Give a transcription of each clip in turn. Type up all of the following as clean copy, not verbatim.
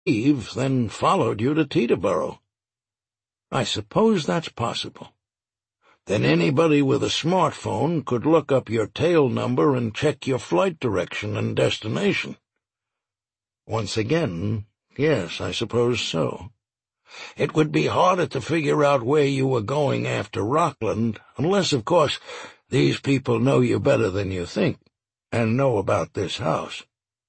leave, then followed you to Teterboro. I suppose that's possible. Then anybody with a smartphone could look up your tail number and check your flight direction and destination. Once again, yes, I suppose so. It would be harder to figure out where you were going after Rockland, unless, of course, these people know you better than you think, and know about this house.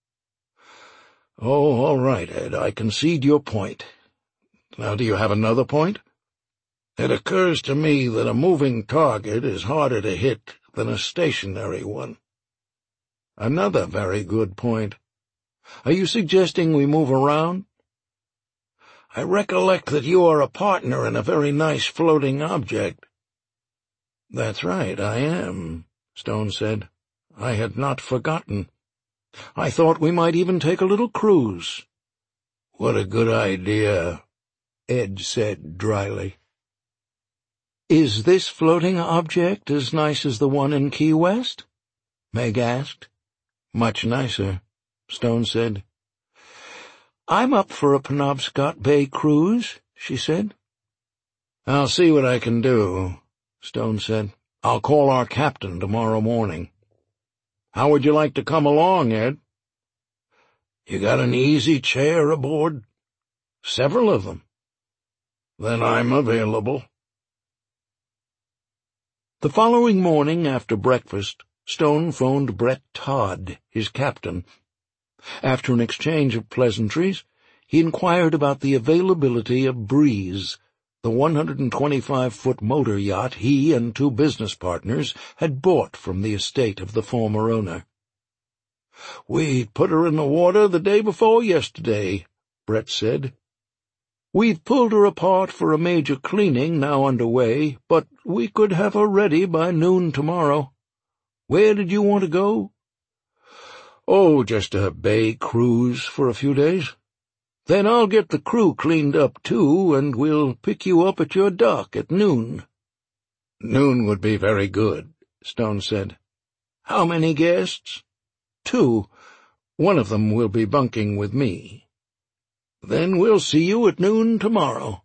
Oh, all right, Ed, I concede your point. Now, do you have another point? It occurs to me that a moving target is harder to hit than a stationary one. Another very good point. Are you suggesting we move around? I recollect that you are a partner in a very nice floating object. That's right, I am, Stone said. I had not forgotten. I thought we might even take a little cruise. What a good idea, Ed said dryly. Is this floating object as nice as the one in Key West? Meg asked. Much nicer, Stone said. I'm up for a Penobscot Bay cruise, she said. I'll see what I can do, Stone said. I'll call our captain tomorrow morning. How would you like to come along, Ed? You got an easy chair aboard? Several of them. Then I'm available. The following morning after breakfast, Stone phoned Brett Todd, his captain. After an exchange of pleasantries, he inquired about the availability of Breeze, the 125-foot motor yacht he and two business partners had bought from the estate of the former owner. We put her in the water the day before yesterday, Brett said. We've pulled her apart for a major cleaning now underway, but we could have her ready by noon tomorrow. Where did you want to go? Oh, just a bay cruise for a few days. Then I'll get the crew cleaned up, too, and we'll pick you up at your dock at noon. Noon would be very good, Stone said. How many guests? 2. One of them will be bunking with me. Then we'll see you at noon tomorrow.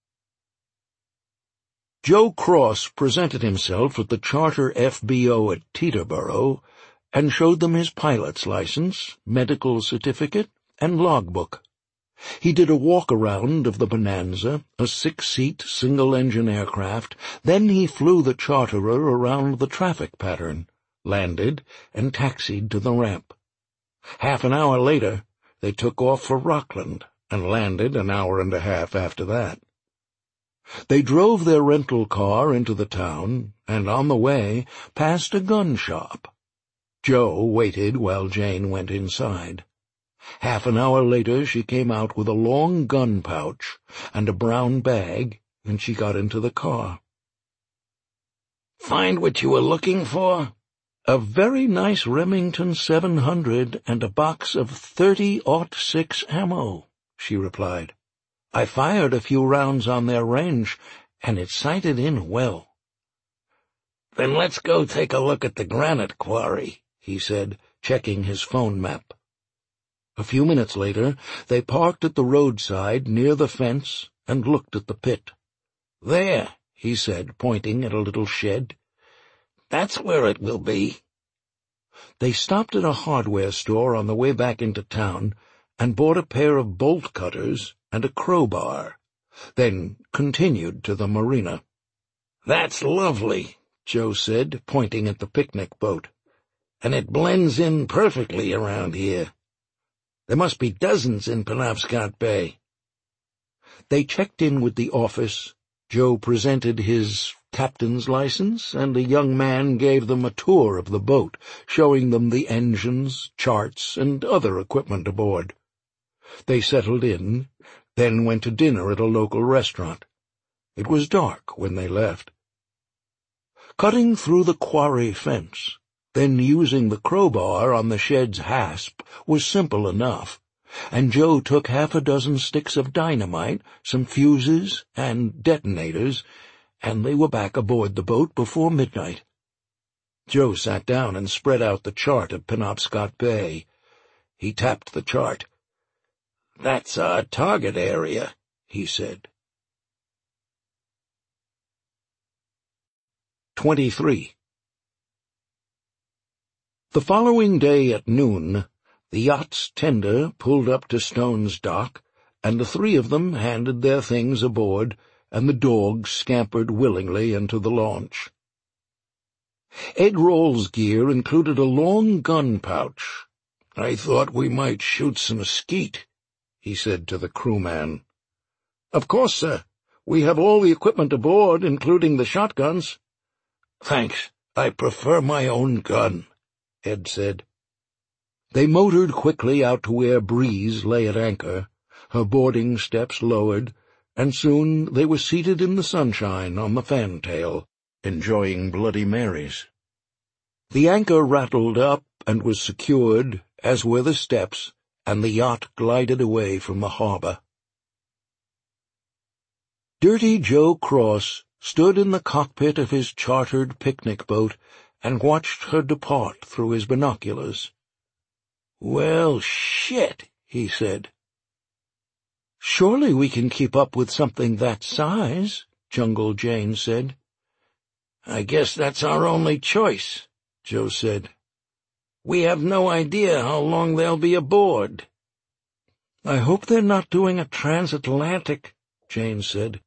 Joe Cross presented himself at the charter FBO at Teterboro and showed them his pilot's license, medical certificate, and logbook. He did a walk-around of the Bonanza, a 6-seat single-engine aircraft, then he flew the charterer around the traffic pattern, landed, and taxied to the ramp. Half an hour later, they took off for Rockland, and landed an hour and a half after that. They drove their rental car into the town, and on the way passed a gun shop. Joe waited while Jane went inside. Half an hour later she came out with a long gun pouch and a brown bag, and she got into the car. Find what you were looking for? A very nice Remington 700 and a box of .30-06 ammo, she replied. I fired a few rounds on their range, and it sighted in well. Then let's go take a look at the granite quarry, he said, checking his phone map. A few minutes later, they parked at the roadside near the fence and looked at the pit. There, he said, pointing at a little shed. That's where it will be. They stopped at a hardware store on the way back into town and bought a pair of bolt cutters and a crowbar, then continued to the marina. That's lovely, Joe said, pointing at the picnic boat, and it blends in perfectly around here. There must be dozens in Penobscot Bay. They checked in with the office. Joe presented his captain's license, and a young man gave them a tour of the boat, showing them the engines, charts, and other equipment aboard. They settled in, then went to dinner at a local restaurant. It was dark when they left. Cutting through the quarry fence, then using the crowbar on the shed's hasp, was simple enough, and Joe took half a dozen sticks of dynamite, some fuses, and detonators, and they were back aboard the boat before midnight. Joe sat down and spread out the chart of Penobscot Bay. He tapped the chart. "That's our target area," he said. 23. The following day at noon, the yacht's tender pulled up to Stone's dock, and the three of them handed their things aboard, and the dogs scampered willingly into the launch. Ed Rawls' gear included a long gun pouch. "I thought we might shoot some skeet," he said to the crewman. "Of course, sir. We have all the equipment aboard, including the shotguns." "Thanks. I prefer my own gun," Ed said. They motored quickly out to where Breeze lay at anchor, her boarding steps lowered, and soon they were seated in the sunshine on the fantail, enjoying Bloody Marys. The anchor rattled up and was secured, as were the steps, and the yacht glided away from the harbor. Dirty Joe Cross stood in the cockpit of his chartered picnic boat and watched her depart through his binoculars. "Well, shit," he said. "Surely we can keep up with something that size," Jungle Jane said. "I guess that's our only choice," Joe said. "We have no idea how long they'll be aboard." "I hope they're not doing a transatlantic," Jane said.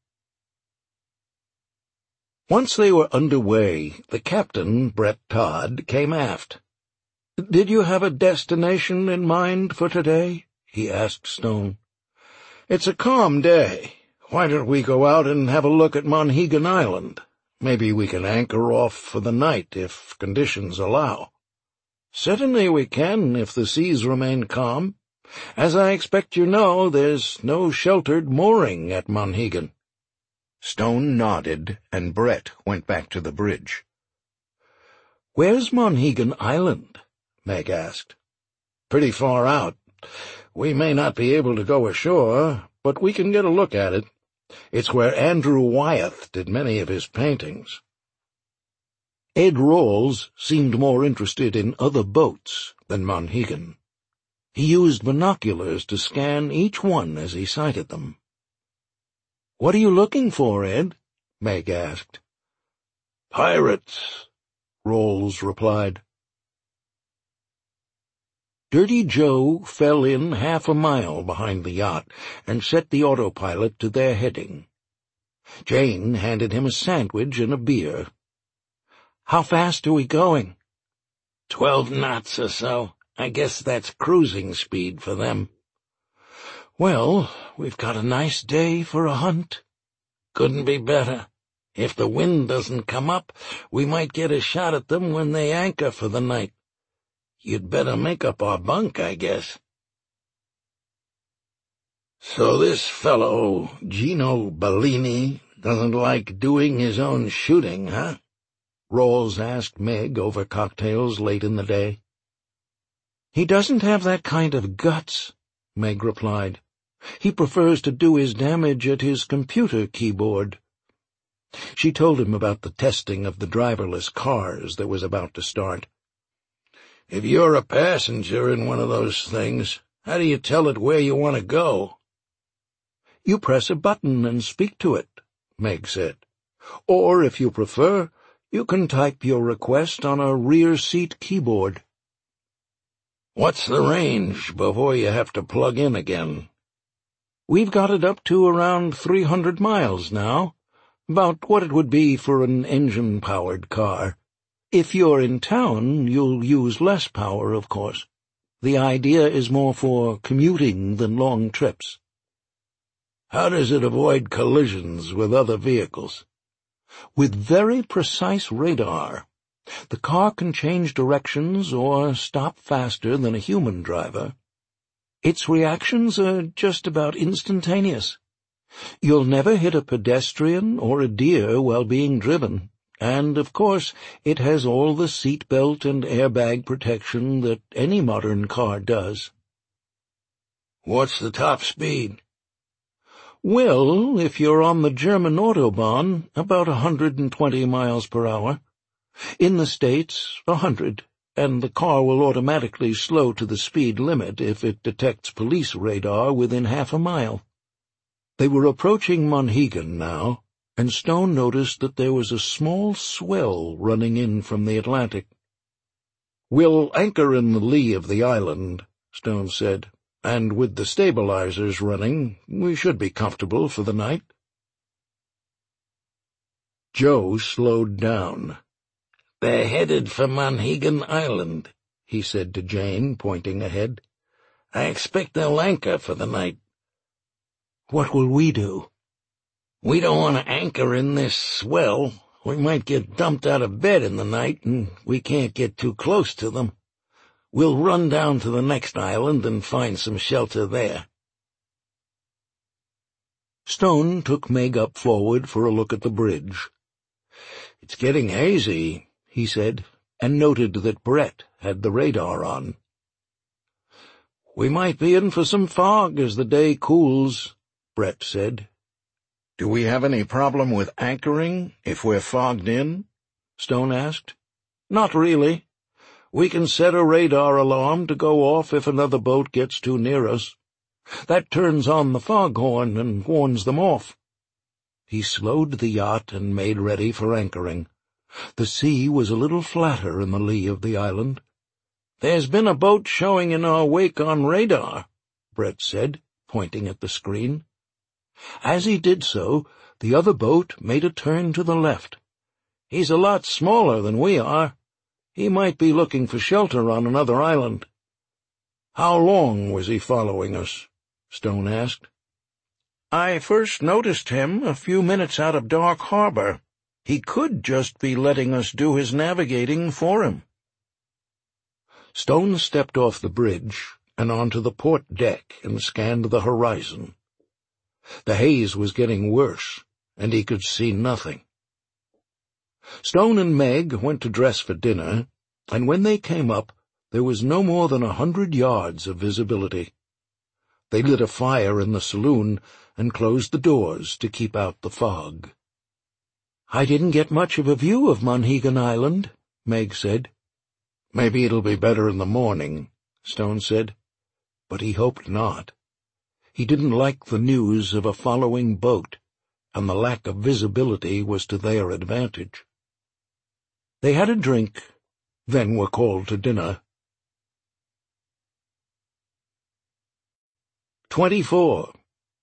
Once they were underway, the captain, Brett Todd, came aft. "Did you have a destination in mind for today?" he asked Stone. "It's a calm day. Why don't we go out and have a look at Monhegan Island? Maybe we can anchor off for the night if conditions allow." "Certainly we can, if the seas remain calm. As I expect you know, there's no sheltered mooring at Monhegan." Stone nodded, and Brett went back to the bridge. "Where's Monhegan Island?" Meg asked. "Pretty far out. We may not be able to go ashore, but we can get a look at it. It's where Andrew Wyeth did many of his paintings." Ed Rawls seemed more interested in other boats than Monhegan. He used binoculars to scan each one as he sighted them. "What are you looking for, Ed?" Meg asked. "Pirates," Rawls replied. Dirty Joe fell in half a mile behind the yacht and set the autopilot to their heading. Jane handed him a sandwich and a beer. "How fast are we going?" 12 knots or so. I guess that's cruising speed for them." "Well, we've got a nice day for a hunt." "Couldn't be better. If the wind doesn't come up, we might get a shot at them when they anchor for the night. You'd better make up our bunk, I guess." "So this fellow, Gino Bellini, doesn't like doing his own shooting, huh?" Rawls asked Meg over cocktails late in the day. "He doesn't have that kind of guts," Meg replied. "He prefers to do his damage at his computer keyboard." She told him about the testing of the driverless cars that was about to start. "If you're a passenger in one of those things, how do you tell it where you want to go?" "You press a button and speak to it," Meg said. "Or, if you prefer, you can type your request on a rear seat keyboard." "What's the range before you have to plug in again?" "We've got it up to around 300 miles now, about what it would be for an engine-powered car. If you're in town, you'll use less power, of course. The idea is more for commuting than long trips." "How does it avoid collisions with other vehicles?" "With very precise radar. The car can change directions or stop faster than a human driver. Its reactions are just about instantaneous. You'll never hit a pedestrian or a deer while being driven, and, of course, it has all the seat-belt and airbag protection that any modern car does." "What's the top speed?" "Well, if you're on the German Autobahn, about 120 miles per hour. In the States, 100, and the car will automatically slow to the speed limit if it detects police radar within half a mile. They were approaching Monhegan now, and Stone noticed that there was a small swell running in from the Atlantic. "We'll anchor in the lee of the island," Stone said, "and with the stabilizers running, we should be comfortable for the night." Joe slowed down. "They're headed for Monhegan Island," he said to Jane, pointing ahead. "I expect they'll anchor for the night." "What will we do?" "We don't want to anchor in this swell. We might get dumped out of bed in the night, and we can't get too close to them. We'll run down to the next island and find some shelter there." Stone took Meg up forward for a look at the bridge. "It's getting hazy," he said, and noted that Brett had the radar on. "We might be in for some fog as the day cools," Brett said. "Do we have any problem with anchoring if we're fogged in?" Stone asked. "Not really. We can set a radar alarm to go off if another boat gets too near us. That turns on the foghorn and warns them off." He slowed the yacht and made ready for anchoring. The sea was a little flatter in the lee of the island. "There's been a boat showing in our wake on radar," Brett said, pointing at the screen. As he did so, the other boat made a turn to the left. "He's a lot smaller than we are. He might be looking for shelter on another island." "How long was he following us?" Stone asked. "I first noticed him a few minutes out of Dark Harbor. He could just be letting us do his navigating for him." Stone stepped off the bridge and onto the port deck and scanned the horizon. The haze was getting worse, and he could see nothing. Stone and Meg went to dress for dinner, and when they came up, there was no more than 100 yards of visibility. They lit a fire in the saloon and closed the doors to keep out the fog. "I didn't get much of a view of Monhegan Island," Meg said. "Maybe it'll be better in the morning," Stone said, but he hoped not. He didn't like the news of a following boat, and the lack of visibility was to their advantage. They had a drink, then were called to dinner. 24.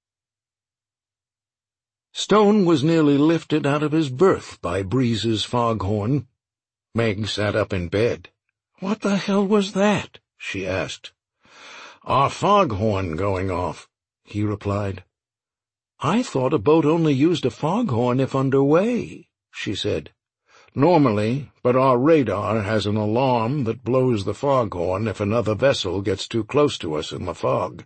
Stone was nearly lifted out of his berth by Breeze's foghorn. Meg sat up in bed. "What the hell was that?" she asked. "Our foghorn going off," he replied. "I thought a boat only used a foghorn if underway," she said. "Normally, but our radar has an alarm that blows the foghorn if another vessel gets too close to us in the fog."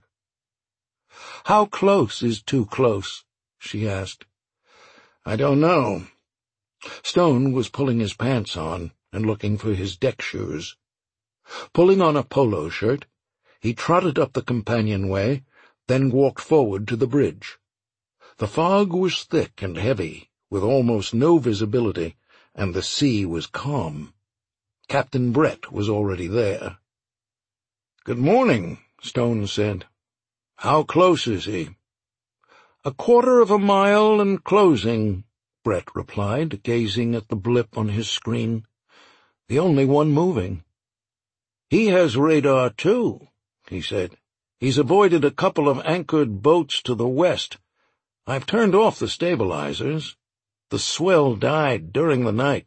"How close is too close?" she asked. "I don't know." Stone was pulling his pants on and looking for his deck shoes. Pulling on a polo shirt, he trotted up the companionway, then walked forward to the bridge. The fog was thick and heavy, with almost no visibility, and the sea was calm. Captain Brett was already there. "Good morning," Stone said. "How close is he?" "A quarter of a mile and closing," Brett replied, gazing at the blip on his screen. "The only one moving." "He has radar, too," he said. "He's avoided a couple of anchored boats to the west. I've turned off the stabilizers. The swell died during the night."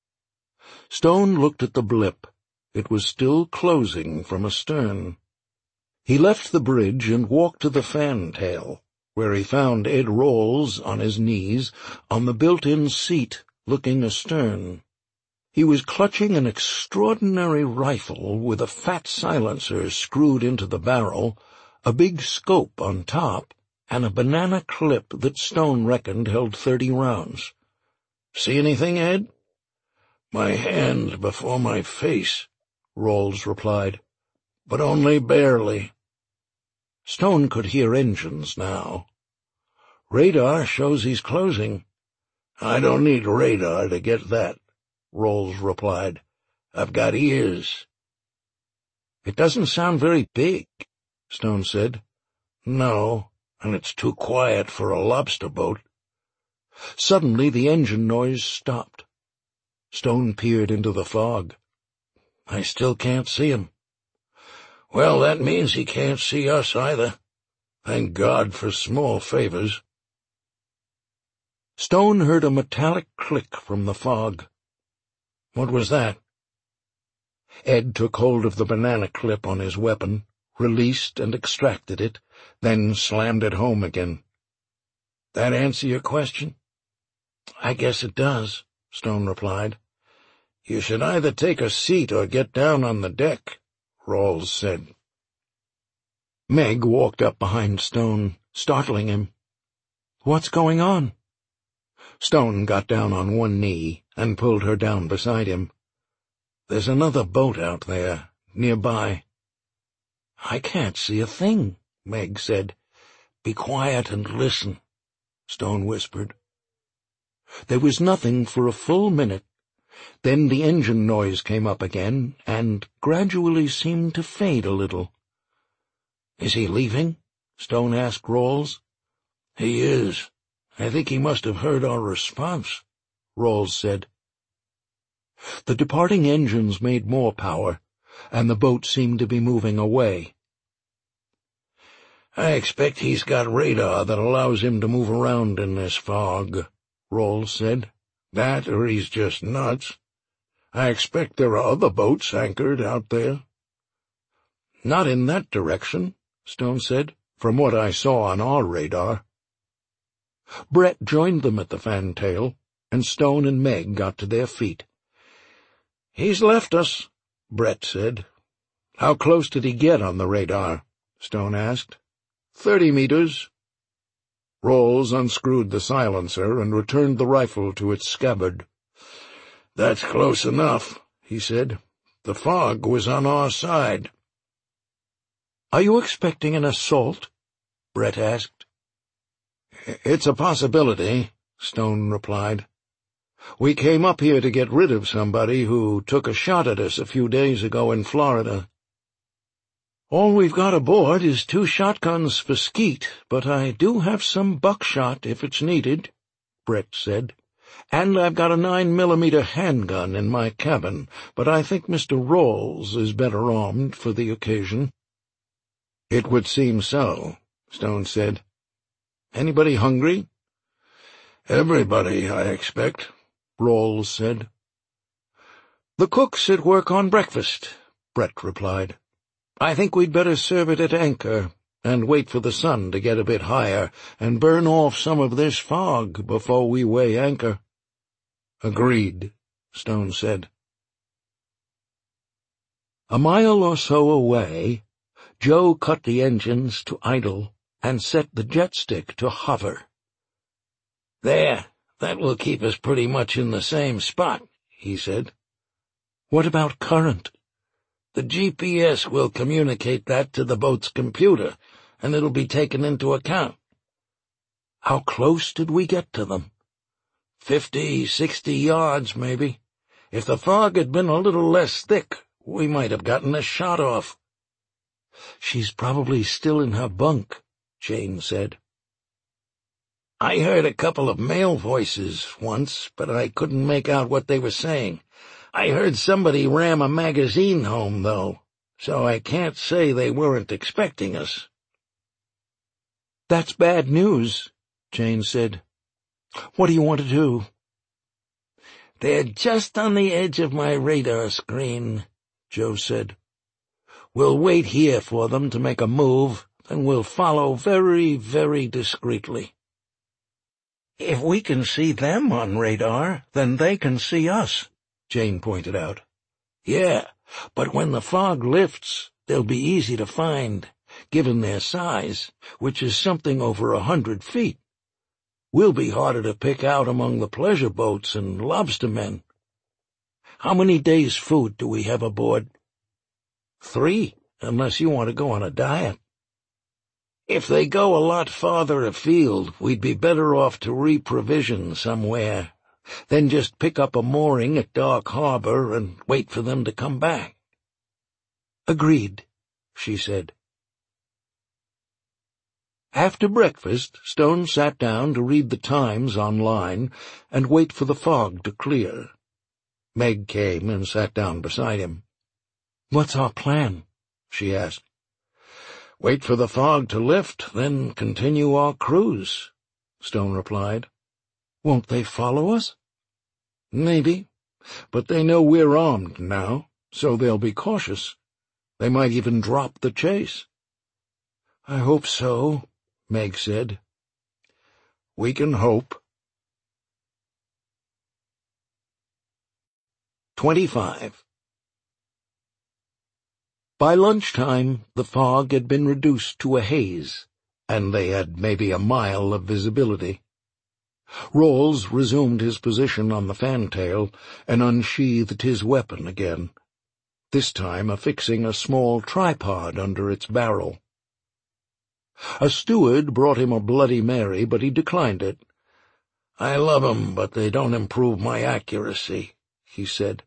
Stone looked at the blip. It was still closing from astern. He left the bridge and walked to the fantail, where he found Ed Rawls on his knees on the built-in seat, looking astern. He was clutching an extraordinary rifle with a fat silencer screwed into the barrel, a big scope on top, and a banana clip that Stone reckoned held 30 rounds. "See anything, Ed?" "My hand before my face," Rawls replied, "but only barely." Stone could hear engines now. "Radar shows he's closing." "I don't need radar to get that," Rawls replied. I've got ears." "It doesn't sound very big," Stone said. "No, and it's too quiet for a lobster boat." Suddenly the engine noise stopped. Stone peered into the fog. "I still can't see him." "Well, that means he can't see us either. Thank God for small favors." Stone heard a metallic click from the fog. "What was that?" Ed took hold of the banana clip on his weapon, released and extracted it, then slammed it home again. "That answer your question?" "I guess it does," Stone replied. "You should either take a seat or get down on the deck," Rawls said. Meg walked up behind Stone, startling him. "What's going on?" Stone got down on one knee and pulled her down beside him. "There's another boat out there, nearby." "I can't see a thing," Meg said. "Be quiet and listen," Stone whispered. There was nothing for a full minute. Then the engine noise came up again, and gradually seemed to fade a little. "Is he leaving?" Stone asked Rawls. "He is. I think he must have heard our response," Rawls said. The departing engines made more power, and the boat seemed to be moving away. "I expect he's got radar that allows him to move around in this fog," Rawls said. "That or he's just nuts. I expect there are other boats anchored out there." "Not in that direction," Stone said, "from what I saw on our radar." Brett joined them at the fantail, and Stone and Meg got to their feet. "He's left us," Brett said. "How close did he get on the radar?" Stone asked. 30 meters. Rawls unscrewed the silencer and returned the rifle to its scabbard. "That's close enough," he said. "The fog was on our side." "Are you expecting an assault?" Brett asked. "It's a possibility," Stone replied. "We came up here to get rid of somebody who took a shot at us a few days ago in Florida." "All we've got aboard is 2 shotguns for Skeet, but I do have some buckshot if it's needed," Brett said. "And I've got a 9mm handgun in my cabin, but I think Mr. Rawls is better armed for the occasion." "It would seem so," Stone said. "Anybody hungry?" "Everybody, I expect," Rawls said. "The cook's at work on breakfast," Brett replied. "I think we'd better serve it at anchor, and wait for the sun to get a bit higher, and burn off some of this fog before we weigh anchor." "Agreed," Stone said. A mile or so away, Joe cut the engines to idle and set the jet stick to hover. "There, that will keep us pretty much in the same spot," he said. "What about current?" "The GPS will communicate that to the boat's computer, and it'll be taken into account." "How close did we get to them?" 50, 60 yards, maybe. If the fog had been a little less thick, we might have gotten a shot off." "She's probably still in her bunk," Jane said. "I heard a couple of male voices once, but I couldn't make out what they were saying. I heard somebody ram a magazine home, though, so I can't say they weren't expecting us." "That's bad news," Jane said. "What do you want to do?" "They're just on the edge of my radar screen," Joe said. "We'll wait here for them to make a move, then we'll follow very, very discreetly." "If we can see them on radar, then they can see us," Jane pointed out. "Yeah, but when the fog lifts, they'll be easy to find, given their size, which is something over 100 feet. We'll be harder to pick out among the pleasure boats and lobstermen. How many days' food do we have aboard?" 3, unless you want to go on a diet." "If they go a lot farther afield, we'd be better off to reprovision somewhere. Then just pick up a mooring at Dark Harbor and wait for them to come back." "Agreed," she said. After breakfast, Stone sat down to read the Times online and wait for the fog to clear. Meg came and sat down beside him. "What's our plan?" she asked. "Wait for the fog to lift, then continue our cruise," Stone replied. "Won't they follow us?" "Maybe, but they know we're armed now, so they'll be cautious. They might even drop the chase." "I hope so," Meg said. "We can hope." 25. By lunchtime, the fog had been reduced to a haze, and they had maybe a mile of visibility. Rawls resumed his position on the fantail and unsheathed his weapon again, this time affixing a small tripod under its barrel. A steward brought him a Bloody Mary, but he declined it. "I love 'em, but they don't improve my accuracy," he said.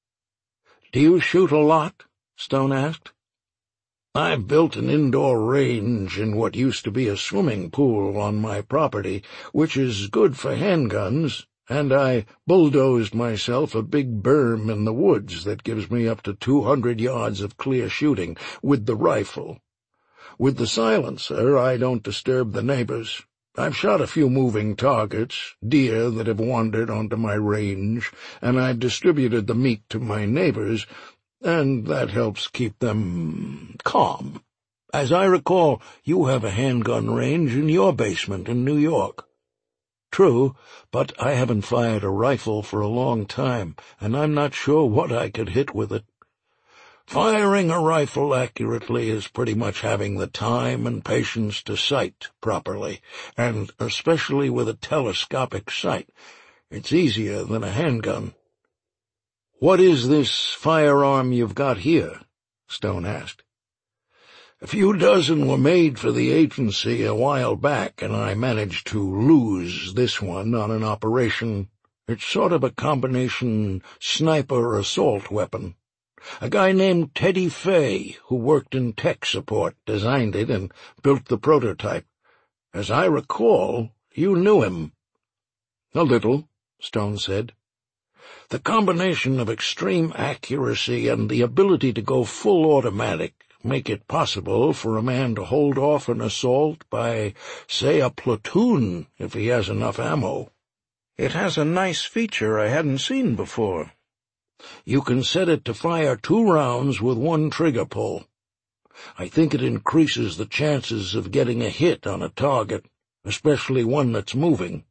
"Do you shoot a lot?" Stone asked. "I've built an indoor range in what used to be a swimming pool on my property, which is good for handguns, and I bulldozed myself a big berm in the woods that gives me up to 200 yards of clear shooting with the rifle. With the silencer, I don't disturb the neighbors. I've shot a few moving targets, deer that have wandered onto my range, and I've distributed the meat to my neighbors, and that helps keep them calm. As I recall, you have a handgun range in your basement in New York." "True, but I haven't fired a rifle for a long time, and I'm not sure what I could hit with it." "Firing a rifle accurately is pretty much having the time and patience to sight properly, and especially with a telescopic sight. It's easier than a handgun." "What is this firearm you've got here?" Stone asked. "A few dozen were made for the agency a while back, and I managed to lose this one on an operation. It's sort of a combination sniper-assault weapon. A guy named Teddy Fay, who worked in tech support, designed it and built the prototype. As I recall, you knew him." "A little," Stone said. "The combination of extreme accuracy and the ability to go full automatic make it possible for a man to hold off an assault by, say, a platoon if he has enough ammo. It has a nice feature I hadn't seen before. You can set it to fire 2 rounds with 1 trigger pull. I think it increases the chances of getting a hit on a target, especially one that's moving."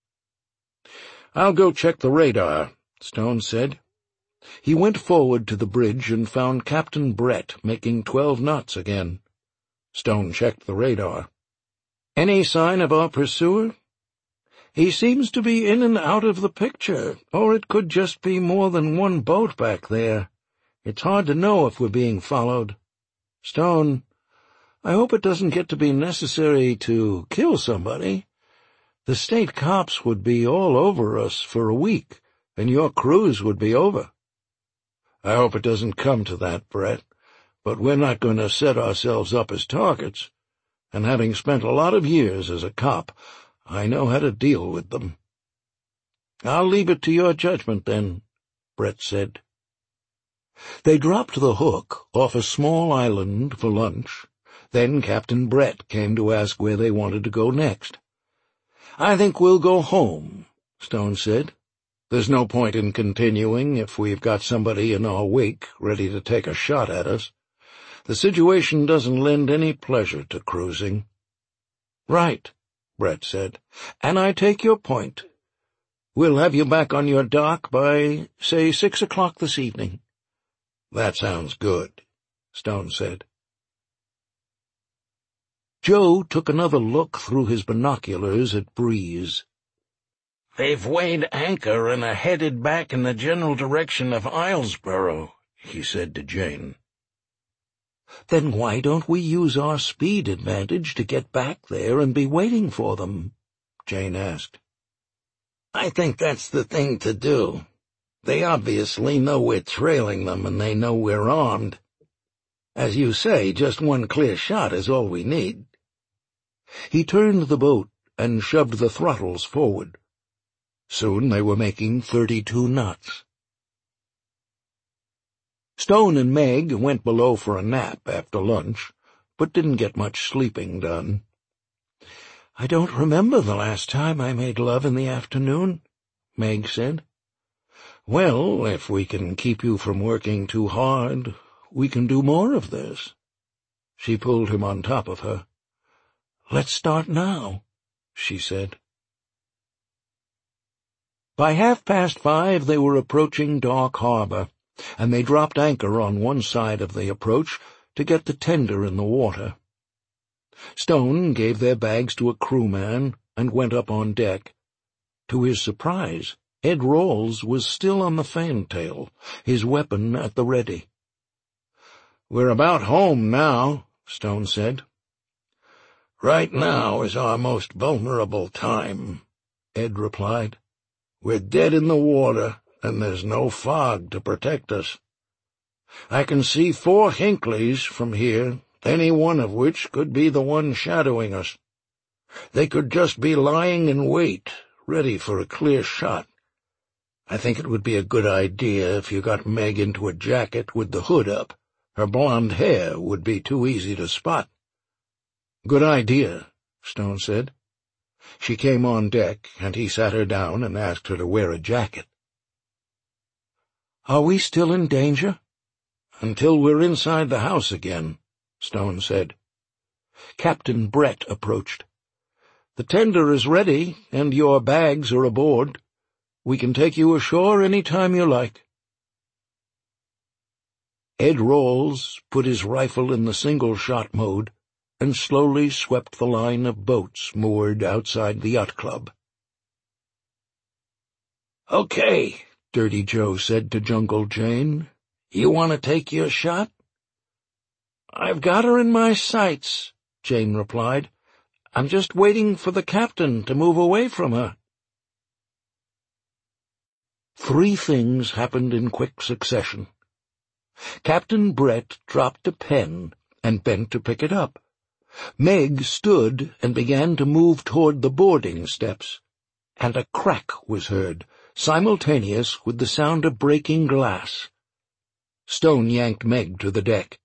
"I'll go check the radar," Stone said. He went forward to the bridge and found Captain Brett making 12 knots again. Stone checked the radar. "Any sign of our pursuer?" "He seems to be in and out of the picture, or it could just be more than one boat back there. It's hard to know if we're being followed. Stone, I hope it doesn't get to be necessary to kill somebody. The state cops would be all over us for a week, and your cruise would be over." "I hope it doesn't come to that, Brett, but we're not going to set ourselves up as targets, and having spent a lot of years as a cop, I know how to deal with them." "I'll leave it to your judgment, then," Brett said. They dropped the Hook off a small island for lunch. Then Captain Brett came to ask where they wanted to go next. "I think we'll go home," Stone said. "There's no point in continuing if we've got somebody in our wake ready to take a shot at us. The situation doesn't lend any pleasure to cruising." "Right," Brett said, "and I take your point. We'll have you back on your dock by, say, 6 o'clock this evening." "That sounds good," Stone said. Joe took another look through his binoculars at Breeze. "They've weighed anchor and are headed back in the general direction of Islesboro," he said to Jane. "Then why don't we use our speed advantage to get back there and be waiting for them?" Jane asked. I think that's the thing to do. They obviously know we're trailing them, and they know we're armed. As you say, just one clear shot is all we need." He turned the boat and shoved the throttles forward. Soon they were making 32 knots. Stone and Meg went below for a nap after lunch, but didn't get much sleeping done. "I don't remember the last time I made love in the afternoon," Meg said. "Well, if we can keep you from working too hard, we can do more of this." She pulled him on top of her. "Let's start now," she said. By 5:30 they were approaching Dark Harbor, and they dropped anchor on one side of the approach to get the tender in the water. Stone gave their bags to a crewman and went up on deck. To his surprise, Ed Rawls was still on the fantail, his weapon at the ready. "We're about home now," Stone said. "Right now is our most vulnerable time," Ed replied. "We're dead in the water, and there's no fog to protect us. I can see 4 Hinkleys from here, any one of which could be the one shadowing us. They could just be lying in wait, ready for a clear shot. I think it would be a good idea if you got Meg into a jacket with the hood up. Her blonde hair would be too easy to spot." "Good idea," Stone said. She came on deck, and he sat her down and asked her to wear a jacket. "Are we still in danger?" "Until we're inside the house again," Stone said. Captain Brett approached. "The tender is ready, and your bags are aboard. We can take you ashore any time you like." Ed Rawls put his rifle in the single-shot mode and slowly swept the line of boats moored outside the yacht club. "Okay," Dirty Joe said to Jungle Jane. "You want to take your shot?" "I've got her in my sights," Jane replied. "I'm just waiting for the captain to move away from her." 3 things happened in quick succession. Captain Brett dropped a pen and bent to pick it up. Meg stood and began to move toward the boarding steps, and a crack was heard, simultaneous with the sound of breaking glass. Stone yanked Meg to the deck.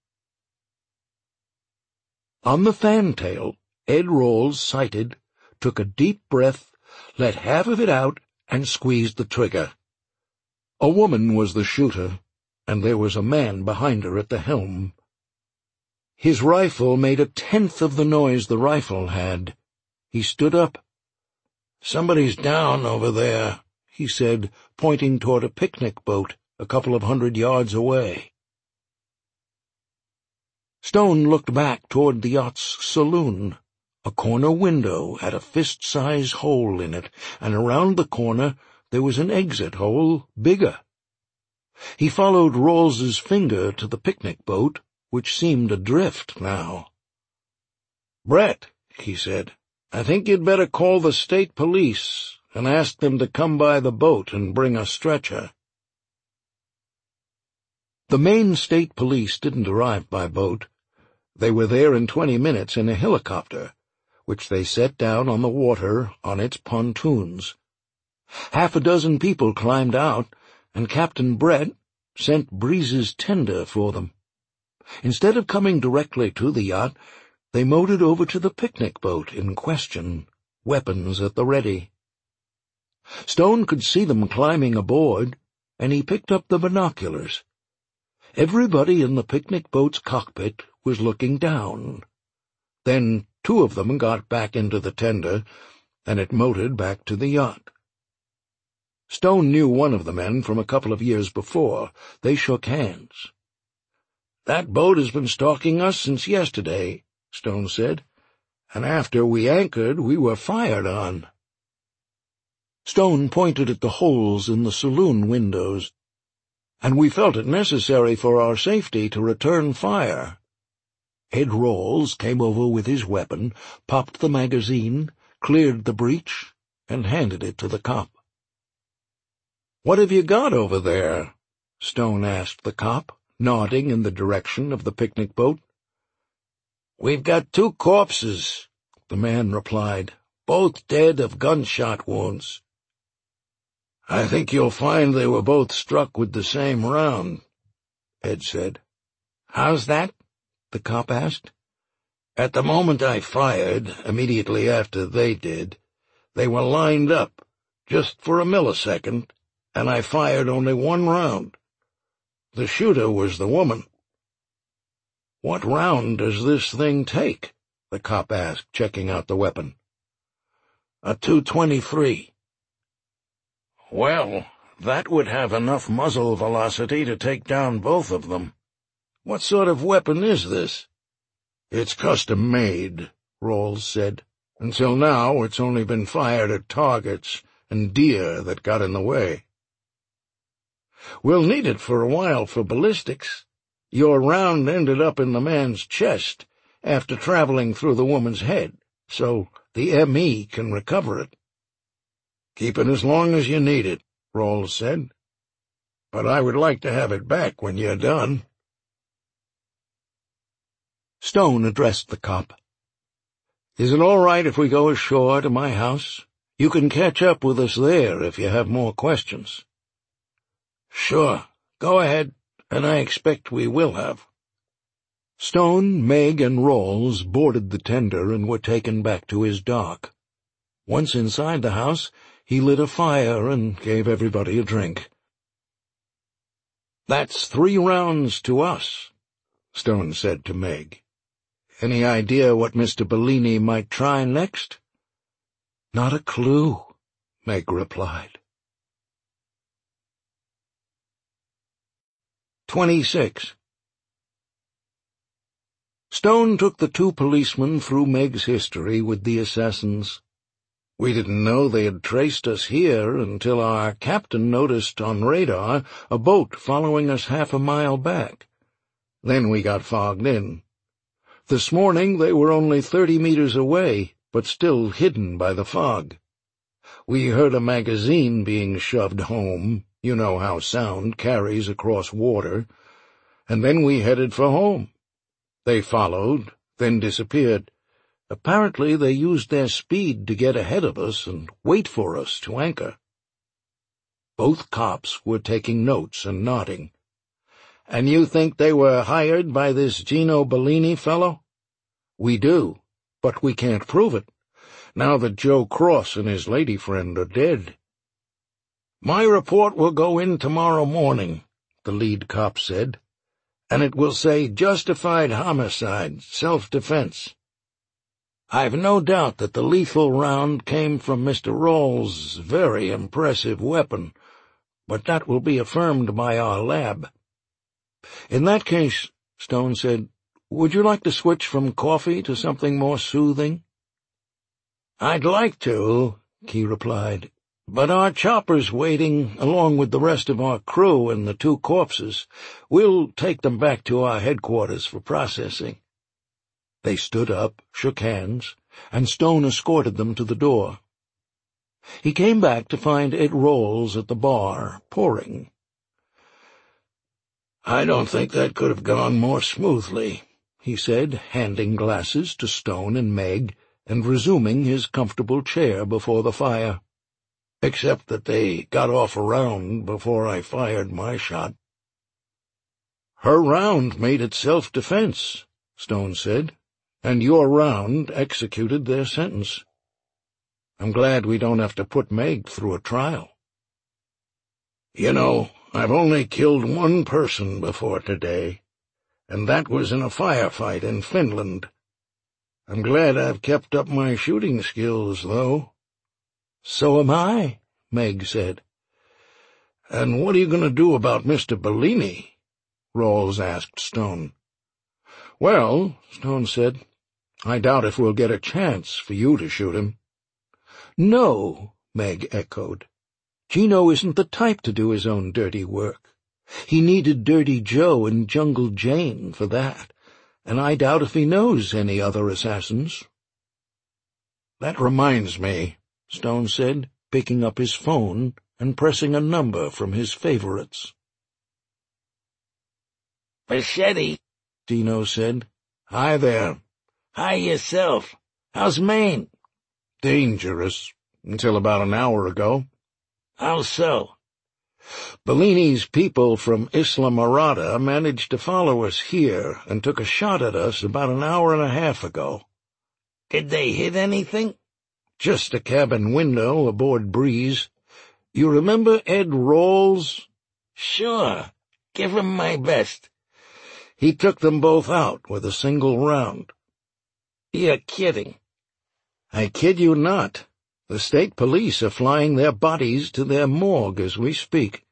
On the fantail, Ed Rawls sighted, took a deep breath, let half of it out, and squeezed the trigger. A woman was the shooter, and there was a man behind her at the helm. His rifle made 1/10 of the noise the rifle had. He stood up. "Somebody's down over there," he said, pointing toward a picnic boat a couple of 100 yards away. Stone looked back toward the yacht's saloon. A corner window had a fist-size hole in it, and around the corner there was an exit hole bigger. He followed Rawls's finger to the picnic boat, which seemed adrift now. "Brett," he said, "I think you'd better call the state police and ask them to come by the boat and bring a stretcher." The Maine State Police didn't arrive by boat. They were there in 20 minutes in a helicopter, which they set down on the water on its pontoons. 6 people climbed out, and Captain Brett sent Breeze's tender for them. Instead of coming directly to the yacht, they motored over to the picnic boat in question, weapons at the ready. Stone could see them climbing aboard, and he picked up the binoculars. Everybody in the picnic boat's cockpit was looking down. Then 2 of them got back into the tender, and it motored back to the yacht. Stone knew one of the men from a couple of years before. They shook hands. "That boat has been stalking us since yesterday," Stone said, "and after we anchored we were fired on." Stone pointed at the holes in the saloon windows. "And we felt it necessary for our safety to return fire." Ed Rawls came over with his weapon, popped the magazine, cleared the breech, and handed it to the cop. "What have you got over there?" Stone asked the cop, nodding in the direction of the picnic boat. "We've got 2 corpses," the man replied, "both dead of gunshot wounds." "I think you'll find they were both struck with the same round," Ed said. "How's that?" the cop asked. "At the moment I fired, immediately after they did, they were lined up, just for a millisecond, and I fired only 1 round. The shooter was the woman." "What round does this thing take?" the cop asked, checking out the weapon. "A .223. "Well, that would have enough muzzle velocity to take down both of them. What sort of weapon is this?" "It's custom-made," Rawls said. "Until now, it's only been fired at targets and deer that got in the way." "We'll need it for a while for ballistics. Your round ended up in the man's chest after traveling through the woman's head, so the ME can recover it." "Keep it as long as you need it," Rawls said. "But I would like to have it back when you're done." Stone addressed the cop. "Is it all right if we go ashore to my house? You can catch up with us there if you have more questions." "Sure, go ahead, and I expect we will have." Stone, Meg, and Rawls boarded the tender and were taken back to his dock. Once inside the house, he lit a fire and gave everybody a drink. "That's 3 rounds to us," Stone said to Meg. "Any idea what Mr. Bellini might try next?" "Not a clue," Meg replied. 26. Stone took the 2 policemen through Meg's history with the assassins. "We didn't know they had traced us here until our captain noticed on radar a boat following us half a mile back. Then we got fogged in. This morning they were only 30 meters away, but still hidden by the fog. We heard a magazine being shoved home, you know how sound carries across water, and then we headed for home. They followed, then disappeared. Apparently they used their speed to get ahead of us and wait for us to anchor." Both cops were taking notes and nodding. "And you think they were hired by this Gino Bellini fellow?" "We do, but we can't prove it, now that Joe Cross and his lady friend are dead." "My report will go in tomorrow morning," the lead cop said, "and it will say justified homicide, self-defense. I've no doubt that the lethal round came from Mr. Rawls' very impressive weapon, but that will be affirmed by our lab." "In that case," Stone said, "would you like to switch from coffee to something more soothing?" "I'd like to," Key replied, "but our chopper's waiting along with the rest of our crew and the 2 corpses. We'll take them back to our headquarters for processing." They stood up, shook hands, and Stone escorted them to the door. He came back to find Ed Rawls at the bar, pouring. "I don't think that could have gone more smoothly," he said, handing glasses to Stone and Meg, and resuming his comfortable chair before the fire. "Except that they got off a round before I fired my shot." "Her round made it self-defense," Stone said, "and your round executed their sentence. I'm glad we don't have to put Meg through a trial." "You know, I've only killed 1 person before today, and that was in a firefight in Finland. I'm glad I've kept up my shooting skills, though." "So am I," Meg said. "And what are you going to do about Mr. Bellini?" Rawls asked Stone. "Well," Stone said, "I doubt if we'll get a chance for you to shoot him." "No," Meg echoed. "Gino isn't the type to do his own dirty work. He needed Dirty Joe and Jungle Jane for that, and I doubt if he knows any other assassins." "That reminds me," Stone said, picking up his phone and pressing a number from his favorites. "Machete," Dino said. "Hi there." "Hi yourself. How's Maine?" "Dangerous, until about an hour ago." "How so?" "Bellini's people from Isla Mirada managed to follow us here and took a shot at us about an hour and a half ago." "Did they hit anything?" "Just a cabin window aboard Breeze. You remember Ed Rawls?" "Sure. Give him my best." "He took them both out with a single round." "You're kidding." "I kid you not. The state police are flying their bodies to their morgue as we speak."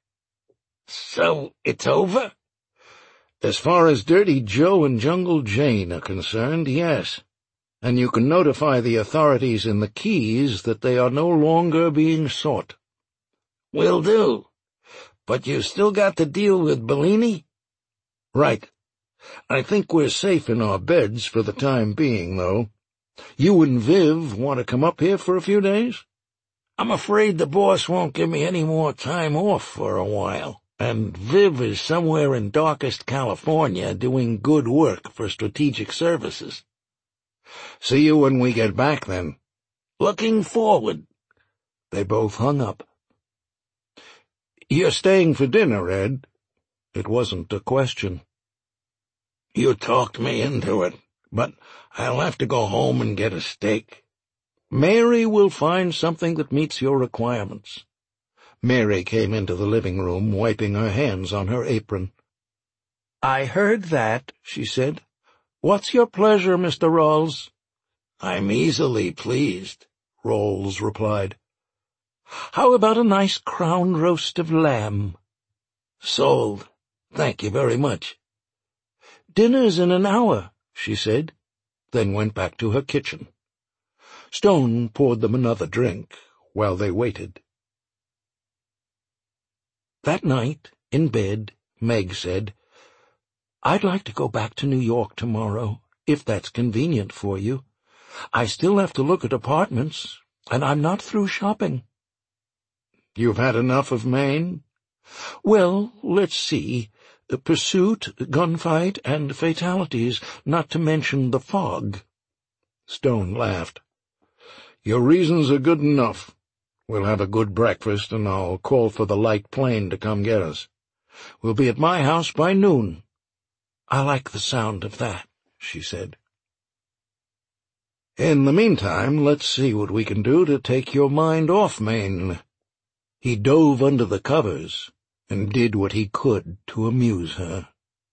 "So it's over?" "As far as Dirty Joe and Jungle Jane are concerned, yes. And you can notify the authorities in the Keys that they are no longer being sought." "Will do. But you still got to deal with Bellini?" "Right. I think we're safe in our beds for the time being, though. You and Viv want to come up here for a few days?" "I'm afraid the boss won't give me any more time off for a while, and Viv is somewhere in darkest California doing good work for Strategic Services." "See you when we get back, then." "Looking forward." They both hung up. "You're staying for dinner, Ed?" It wasn't a question. "You talked me into it, but I'll have to go home and get a steak." "Mary will find something that meets your requirements." Mary came into the living room, wiping her hands on her apron. "I heard that," she said. "What's your pleasure, Mr. Rawls?" "I'm easily pleased," Rawls replied. "How about a nice crown roast of lamb?" "Sold. Thank you very much." "Dinner's in an hour," she said, then went back to her kitchen. Stone poured them another drink while they waited. That night, in bed, Meg said, "I'd like to go back to New York tomorrow, if that's convenient for you. I still have to look at apartments, and I'm not through shopping." "You've had enough of Maine?" "Well, let's see. Pursuit, gunfight, and fatalities, not to mention the fog." Stone laughed. "Your reasons are good enough. We'll have a good breakfast, and I'll call for the light plane to come get us. We'll be at my house by noon." "I like the sound of that," she said. "In the meantime, let's see what we can do to take your mind off Maine." He dove under the covers and did what he could to amuse her.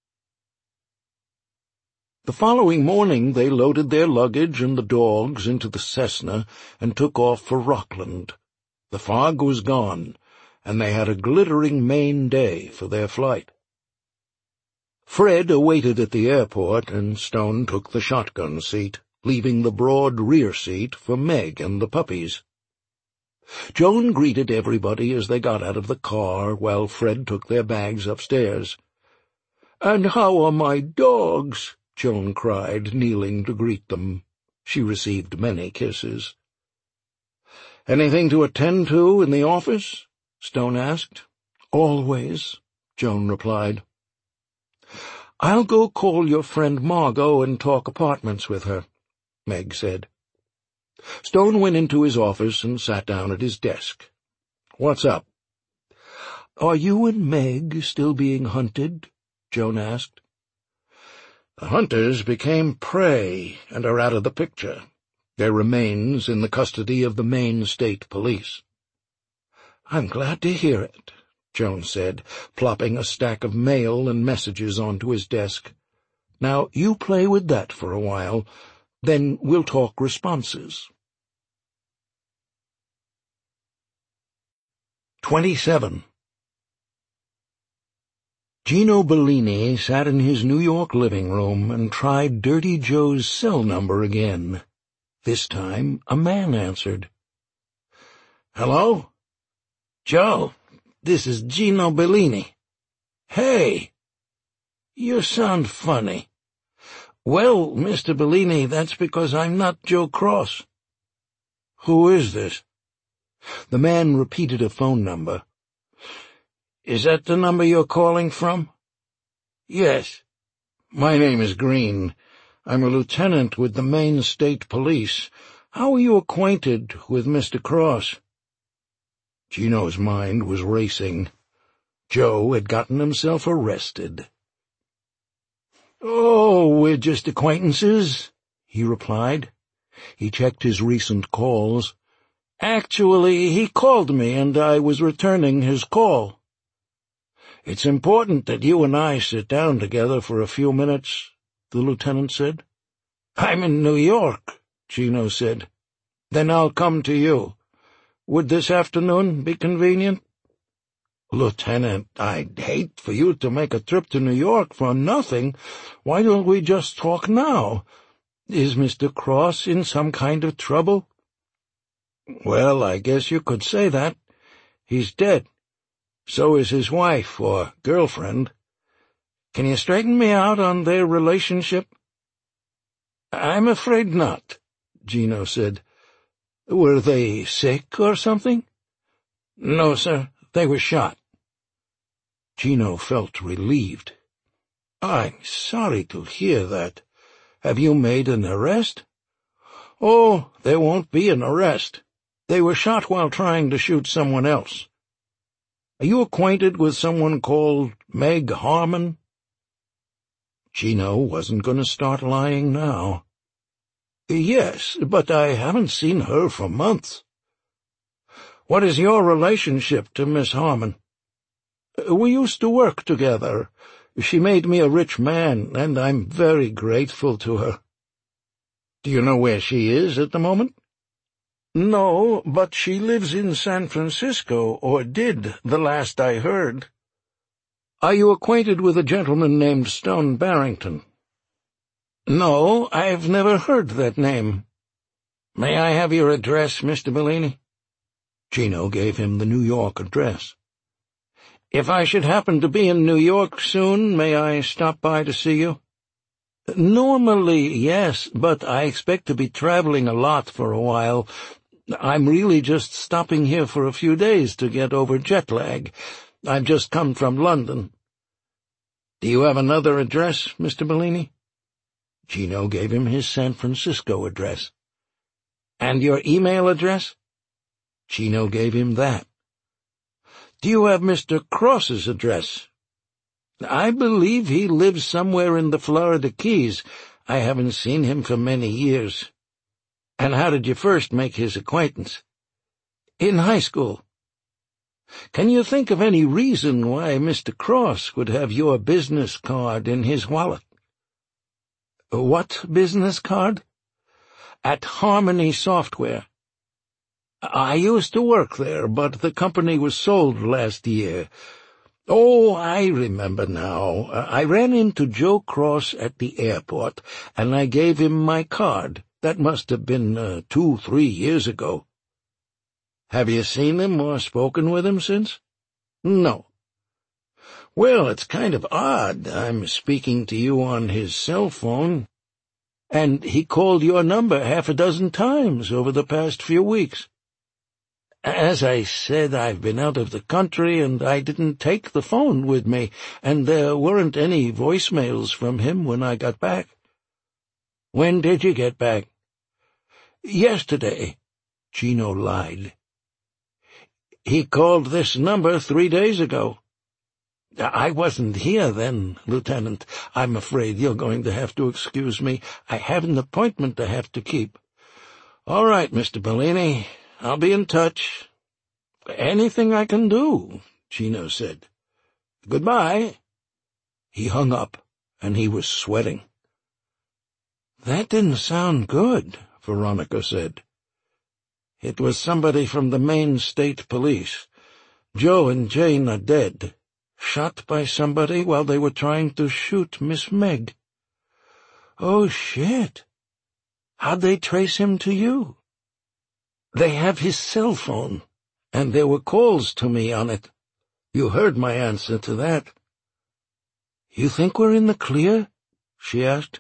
The following morning they loaded their luggage and the dogs into the Cessna and took off for Rockland. The fog was gone, and they had a glittering Maine day for their flight. Fred awaited at the airport, and Stone took the shotgun seat, leaving the broad rear seat for Meg and the puppies. Joan greeted everybody as they got out of the car, while Fred took their bags upstairs. "And how are my dogs?" Joan cried, kneeling to greet them. She received many kisses. "Anything to attend to in the office?" Stone asked. "Always," Joan replied. "I'll go call your friend Margot and talk apartments with her," Meg said. Stone went into his office and sat down at his desk. "What's up?" "Are you and Meg still being hunted?" Joan asked. "The hunters became prey and are out of the picture. Their remains in the custody of the Maine State Police." "I'm glad to hear it," Joan said, plopping a stack of mail and messages onto his desk. "Now you play with that for a while. Then we'll talk responses." 27. Gino Bellini sat in his New York living room and tried Dirty Joe's cell number again. This time a man answered. "Hello? Joe, this is Gino Bellini." "Hey! You sound funny." "Well, Mr. Bellini, that's because I'm not Joe Cross." "Who is this?" The man repeated a phone number, Is that the number you're calling from? Yes. My name is Green. I'm a lieutenant with the Maine State Police. How are you acquainted with Mr. Cross? Gino's mind was racing. Joe had gotten himself arrested. Oh, we're just acquaintances, he replied. He checked his recent calls. Actually, he called me, and I was returning his call. It's important that you and I sit down together for a few minutes, the lieutenant said. I'm in New York, Gino said. Then I'll come to you. Would this afternoon be convenient? Lieutenant, I'd hate for you to make a trip to New York for nothing. Why don't we just talk now? Is Mr. Cross in some kind of trouble? Well, I guess you could say that. He's dead. So is his wife, or girlfriend. Can you straighten me out on their relationship? I'm afraid not, Gino said. Were they sick or something? No, sir. They were shot. Gino felt relieved. I'm sorry to hear that. Have you made an arrest? Oh, there won't be an arrest. They were shot while trying to shoot someone else. Are you acquainted with someone called Meg Harmon? Gino wasn't going to start lying now. Yes, but I haven't seen her for months. What is your relationship to Miss Harmon? We used to work together. She made me a rich man, and I'm very grateful to her. Do you know where she is at the moment? No, but she lives in San Francisco, or did, the last I heard. Are you acquainted with a gentleman named Stone Barrington? No, I've never heard that name. May I have your address, Mr. Bellini? Gino gave him the New York address. If I should happen to be in New York soon, may I stop by to see you? Normally, yes, but I expect to be traveling a lot for a while. I'm really just stopping here for a few days to get over jet lag. I've just come from London. Do you have another address, Mr. Bellini? Gino gave him his San Francisco address. And your email address? Gino gave him that. Do you have Mr. Cross's address? I believe he lives somewhere in the Florida Keys. I haven't seen him for many years. And how did you first make his acquaintance? In high school. Can you think of any reason why Mr. Cross would have your business card in his wallet? What business card? At Harmony Software. I used to work there, but the company was sold last year. Oh, I remember now. I ran into Joe Cross at the airport, and I gave him my card. That must have been 2-3 years ago. Have you seen him or spoken with him since? No. Well, it's kind of odd. I'm speaking to you on his cell phone, and he called your number 6 times over the past few weeks. As I said, I've been out of the country, and I didn't take the phone with me, and there weren't any voicemails from him when I got back. When did you get back? Yesterday, Gino lied. He called this number 3 days ago. I wasn't here then, Lieutenant. I'm afraid you're going to have to excuse me. I have an appointment to have to keep. All right, Mr. Bellini. I'll be in touch. Anything I can do, Gino said. Goodbye. He hung up, and he was sweating. That didn't sound good, Veronica said. It was somebody from the Maine State Police. Joe and Jane are dead, shot by somebody while they were trying to shoot Miss Meg. Oh, shit. How'd they trace him to you? They have his cell phone, and there were calls to me on it. You heard my answer to that. You think we're in the clear? She asked.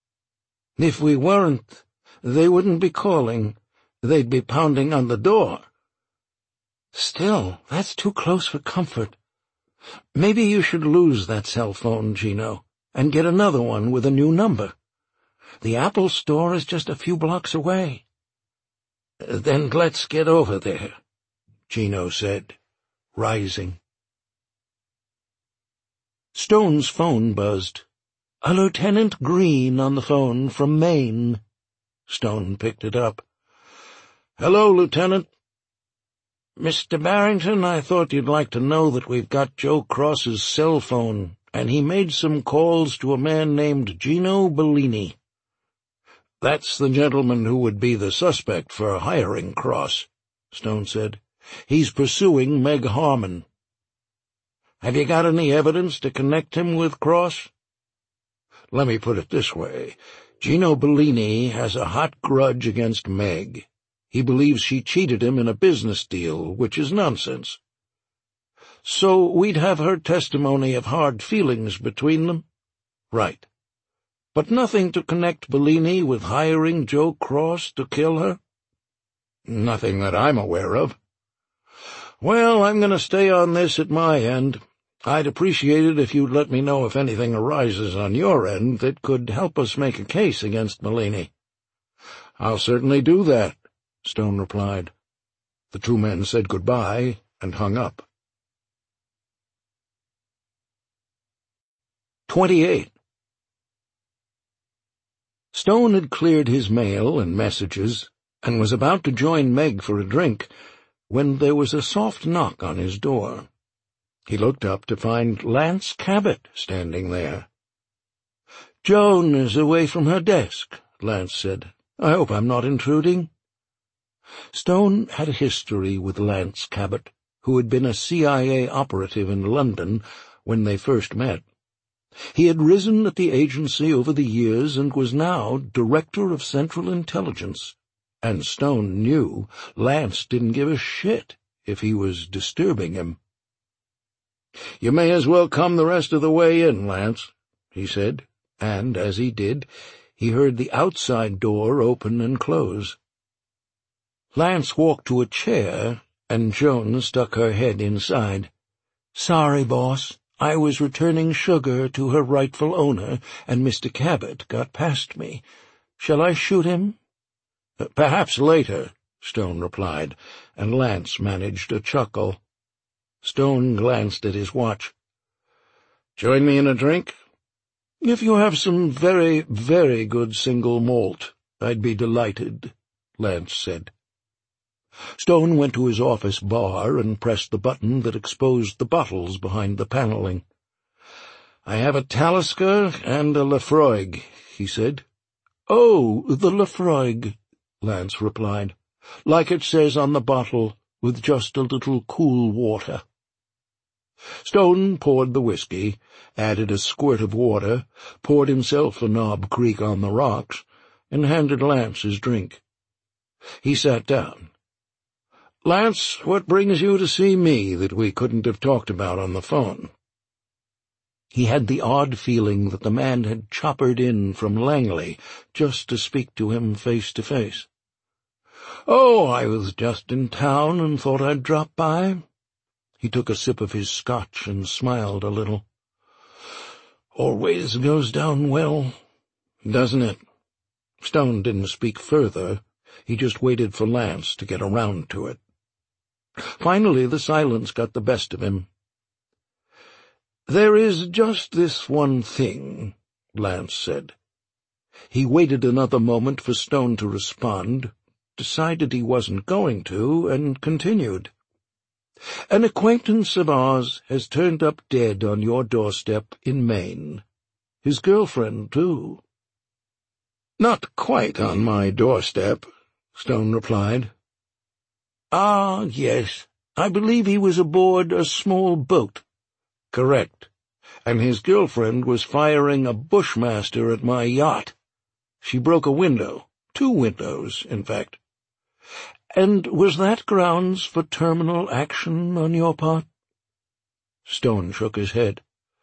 If we weren't, they wouldn't be calling. They'd be pounding on the door. Still, that's too close for comfort. Maybe you should lose that cell phone, Gino, and get another one with a new number. The Apple store is just a few blocks away. Then let's get over there, Gino said, rising. Stone's phone buzzed. A Lieutenant Green on the phone from Maine. Stone picked it up. "Hello, Lieutenant." "Mr. Barrington, I thought you'd like to know that we've got Joe Cross's cell phone, and he made some calls to a man named Gino Bellini." "That's the gentleman who would be the suspect for hiring Cross," Stone said. "He's pursuing Meg Harmon." "Have you got any evidence to connect him with Cross?" "Let me put it this way. Gino Bellini has a hot grudge against Meg. He believes she cheated him in a business deal, which is nonsense." "So we'd have her testimony of hard feelings between them?" "Right." "But nothing to connect Bellini with hiring Joe Cross to kill her?" "Nothing that I'm aware of." "Well, I'm going to stay on this at my end. I'd appreciate it if you'd let me know if anything arises on your end that could help us make a case against Bellini." "I'll certainly do that," Stone replied. The two men said goodbye and hung up. 28. Stone had cleared his mail and messages, and was about to join Meg for a drink, when there was a soft knock on his door. He looked up to find Lance Cabot standing there. "Joan is away from her desk," Lance said. "I hope I'm not intruding." Stone had a history with Lance Cabot, who had been a CIA operative in London when they first met. He had risen at the agency over the years and was now Director of Central Intelligence, and Stone knew Lance didn't give a shit if he was disturbing him. "You may as well come the rest of the way in, Lance," he said, and as he did, he heard the outside door open and close. Lance walked to a chair, and Joan stuck her head inside. "Sorry, boss. I was returning sugar to her rightful owner, and Mr. Cabot got past me. Shall I shoot him?" "Perhaps later," Stone replied, and Lance managed a chuckle. Stone glanced at his watch. "Join me in a drink?" "If you have some very, very good single malt, I'd be delighted," Lance said. Stone went to his office bar and pressed the button that exposed the bottles behind the paneling. "I have a Talisker and a Laphroaig," he said. "Oh, the Laphroaig," Lance replied. "Like it says on the bottle, with just a little cool water." Stone poured the whiskey, added a squirt of water, poured himself a Knob Creek on the rocks, and handed Lance his drink. He sat down. "Lance, what brings you to see me that we couldn't have talked about on the phone?" He had the odd feeling that the man had choppered in from Langley just to speak to him face to face. "Oh, I was just in town and thought I'd drop by." He took a sip of his scotch and smiled a little. "Always goes down well, doesn't it?" Stone didn't speak further. He just waited for Lance to get around to it. Finally, the silence got the best of him. "There is just this one thing," Lance said. He waited another moment for Stone to respond, decided he wasn't going to, and continued. "An acquaintance of ours has turned up dead on your doorstep in Maine. His girlfriend, too." "Not quite on my doorstep," Stone replied. "Ah, yes. I believe he was aboard a small boat." "Correct. "And his girlfriend was firing a bushmaster at my yacht. She broke a window, 2 windows, in fact." "And was that grounds for terminal action on your part?" Stone shook his head.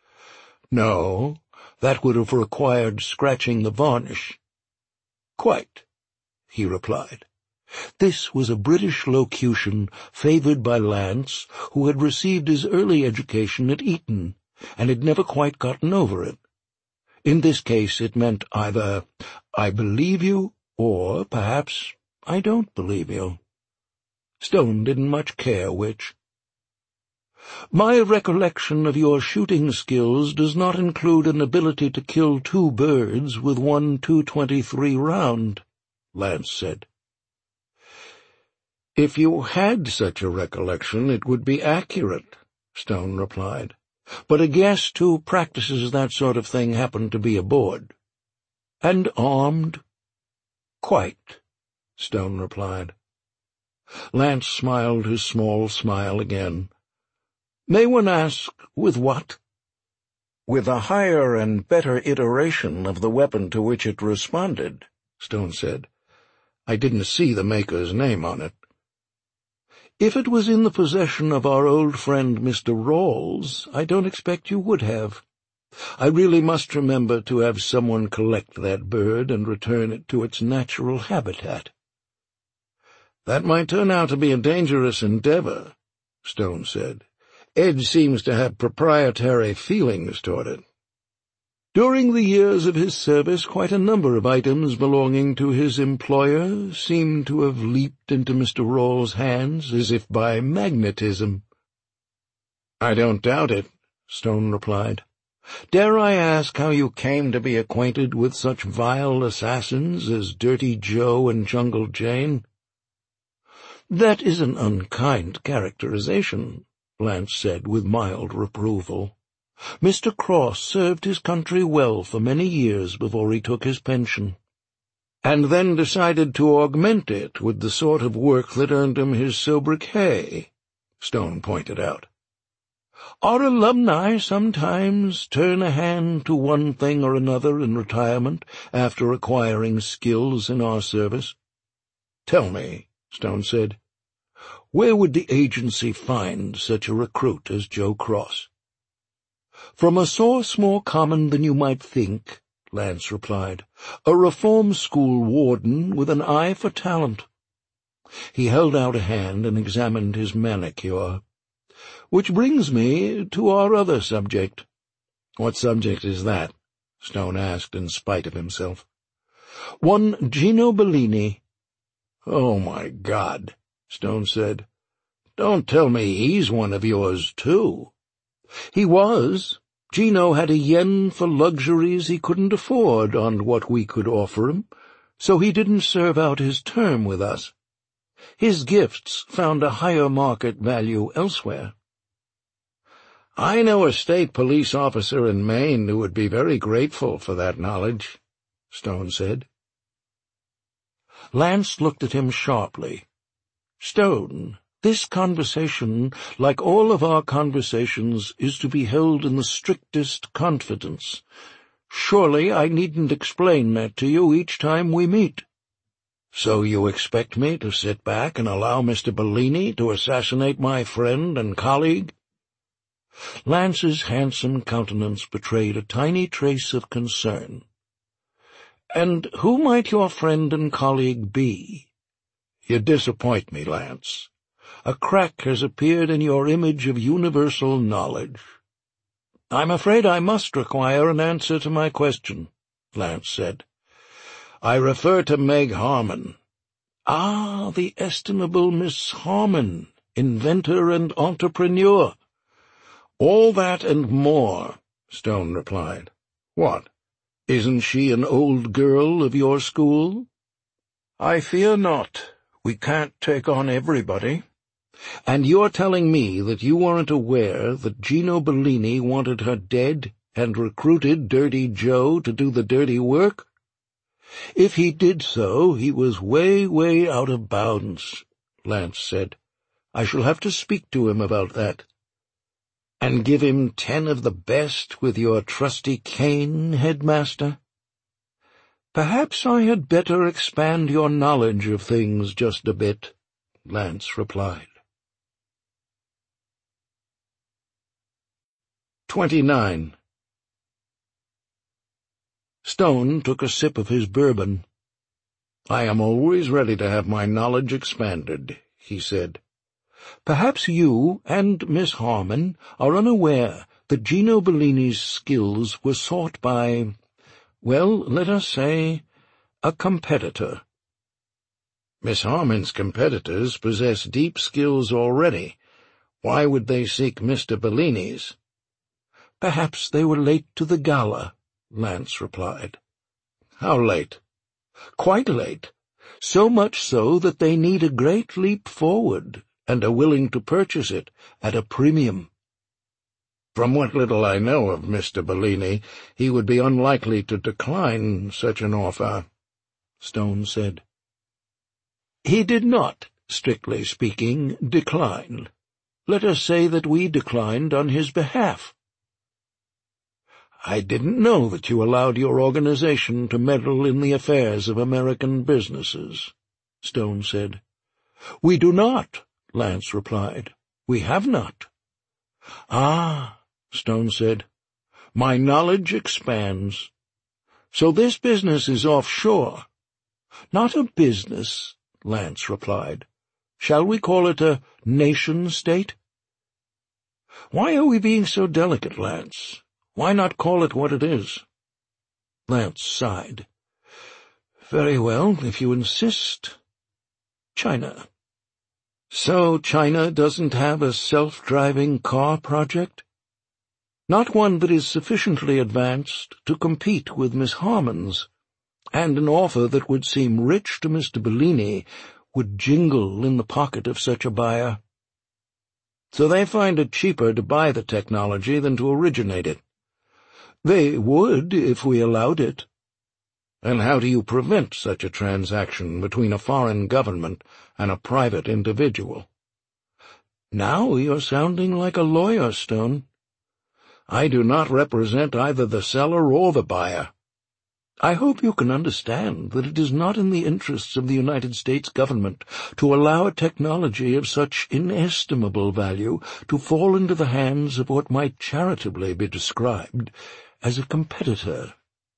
"No, that would have required scratching the varnish." "Quite," he replied. This was a British locution favoured by Lance, who had received his early education at Eton, and had never quite gotten over it. In this case it meant either, "I believe you," or, perhaps, "I don't believe you." Stone didn't much care which. "My recollection of your shooting skills does not include an ability to kill 2 birds with one .223 round," Lance said. "If you had such a recollection, it would be accurate," Stone replied. "But a guest who practices that sort of thing happened to be aboard." "And armed?" "Quite," Stone replied. Lance smiled his small smile again. "May one ask, with what?" "With a higher and better iteration of the weapon to which it responded," Stone said. "I didn't see the maker's name on it." "If it was in the possession of our old friend Mr. Rawls, I don't expect you would have. I really must remember to have someone collect that bird and return it to its natural habitat." "That might turn out to be a dangerous endeavor," Stone said. "Ed seems to have proprietary feelings toward it." During the years of his service, quite a number of items belonging to his employer seemed to have leaped into Mr. Rawls' hands as if by magnetism. "I don't doubt it," Stone replied. "Dare I ask how you came to be acquainted with such vile assassins as Dirty Joe and Jungle Jane?" "That is an unkind characterization," Lance said with mild reproval. "Mr. Cross served his country well for many years before he took his pension." "And then decided to augment it with the sort of work that earned him his sobriquet," Stone pointed out. "Our alumni sometimes turn a hand to one thing or another in retirement after acquiring skills in our service." "Tell me," Stone said, "where would the agency find such a recruit as Joe Cross?" "From a source more common than you might think," Lance replied. "A reform school warden with an eye for talent." He held out a hand and examined his manicure. "Which brings me to our other subject." "What subject is that?" Stone asked in spite of himself. "One Gino Bellini." "Oh, my God," Stone said. "Don't tell me he's one of yours, too." "He was. Gino had a yen for luxuries he couldn't afford on what we could offer him, so he didn't serve out his term with us. His gifts found a higher market value elsewhere." "I know a state police officer in Maine who would be very grateful for that knowledge," Stone said. Lance looked at him sharply. "Stone, this conversation, like all of our conversations, is to be held in the strictest confidence. Surely I needn't explain that to you each time we meet." "So you expect me to sit back and allow Mr. Bellini to assassinate my friend and colleague?" Lance's handsome countenance betrayed a tiny trace of concern. "And who might your friend and colleague be?" "You disappoint me, Lance. A crack has appeared in your image of universal knowledge." "I'm afraid I must require an answer to my question," Lance said. "I refer to Meg Harmon." "Ah, the estimable Miss Harmon, inventor and entrepreneur." "All that and more," Stone replied. "What? Isn't she an old girl of your school?" "I fear not. We can't take on everybody." "And you're telling me that you weren't aware that Gino Bellini wanted her dead and recruited Dirty Joe to do the dirty work?" "If he did so, he was way, way out of bounds," Lance said. "I shall have to speak to him about that." "And give him 10 of the best with your trusty cane, headmaster?" "Perhaps I had better expand your knowledge of things just a bit," Lance replied. 29. Stone took a sip of his bourbon. "I am always ready to have my knowledge expanded," he said. "Perhaps you and Miss Harman are unaware that Gino Bellini's skills were sought by, well, let us say, a competitor." "Miss Harman's competitors possess deep skills already. Why would they seek Mr. Bellini's?" "Perhaps they were late to the gala," Lance replied. "How late?" "Quite late. So much so that they need a great leap forward, and are willing to purchase it at a premium." "From what little I know of Mr. Bellini, he would be unlikely to decline such an offer," Stone said. "He did not, strictly speaking, decline. Let us say that we declined on his behalf." "I didn't know that you allowed your organization to meddle in the affairs of American businesses," Stone said. "We do not," Lance replied. "We have not." "Ah," Stone said, "my knowledge expands. So this business is offshore." "Not a business," Lance replied. "Shall we call it a nation-state?" "Why are we being so delicate, Lance? Why not call it what it is?" Lance sighed. "Very well, if you insist. China." "So China doesn't have a self-driving car project?" "Not one that is sufficiently advanced to compete with Miss Harman's, and an offer that would seem rich to Mr. Bellini would jingle in the pocket of such a buyer." "So they find it cheaper to buy the technology than to originate it?" "They would, if we allowed it." "And how do you prevent such a transaction between a foreign government and a private individual?" "Now you're sounding like a lawyer, Stone." "I do not represent either the seller or the buyer." "I hope you can understand that it is not in the interests of the United States government to allow a technology of such inestimable value to fall into the hands of what might charitably be described as a competitor."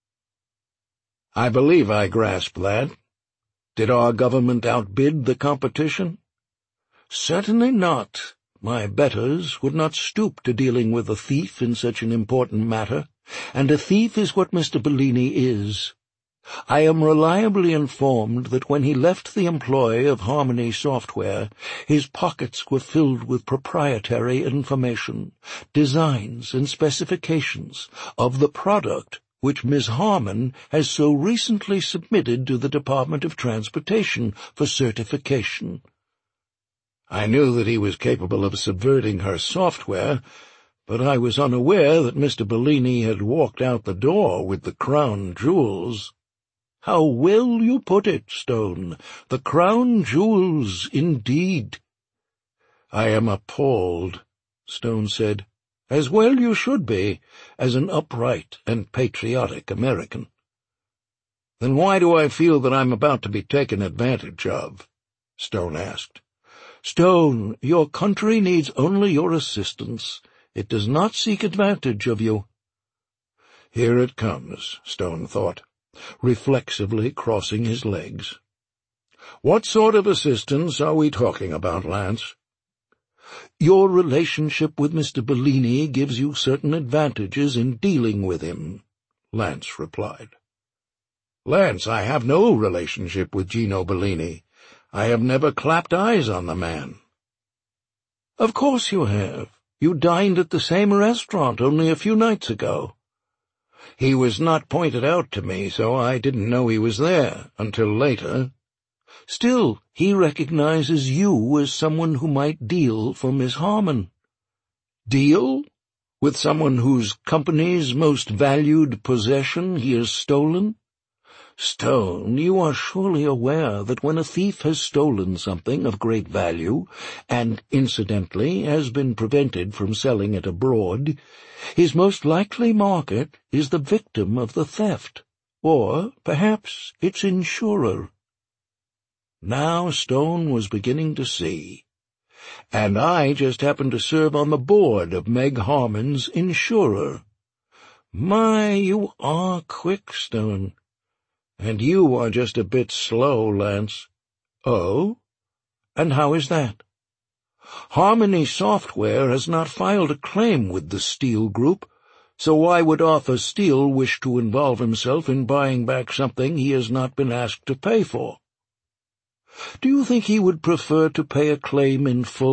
"I believe I grasp that. Did our government outbid the competition?" "Certainly not. My betters would not stoop to dealing with a thief in such an important matter, and a thief is what Mr. Bellini is. I am reliably informed that when he left the employ of Harmony Software, his pockets were filled with proprietary information, designs and specifications of the product which Miss Harman has so recently submitted to the Department of Transportation for certification." "I knew that he was capable of subverting her software, but I was unaware that Mr. Bellini had walked out the door with the crown jewels." "How well you put it, Stone. The crown jewels, indeed." "I am appalled," Stone said. "As well you should be, as an upright and patriotic American." "Then why do I feel that I'm about to be taken advantage of?" Stone asked. "Stone, your country needs only your assistance. It does not seek advantage of you." "Here it comes," Stone thought, reflexively crossing his legs. "What sort of assistance are we talking about, Lance?" "Your relationship with Mr. Bellini gives you certain advantages in dealing with him," Lance replied. "Lance, I have no relationship with Gino Bellini. I have never clapped eyes on the man." "Of course you have. You dined at the same restaurant only a few nights ago." "He was not pointed out to me, so I didn't know he was there until later." "Still, he recognizes you as someone who might deal for Miss Harman." "Deal? With someone whose company's most valued possession he has stolen?" "Stone, you are surely aware that when a thief has stolen something of great value, and incidentally has been prevented from selling it abroad, his most likely market is the victim of the theft, or perhaps its insurer." Now Stone was beginning to see. "And I just happen to serve on the board of Meg Harman's insurer." "My, you are quick, Stone. And you are just a bit slow, Lance. Oh? And how is that? Harmony Software has not filed a claim with the Steele Group, so why would Arthur Steele wish to involve himself in buying back something he has not been asked to pay for? Do you think he would prefer to pay a claim in full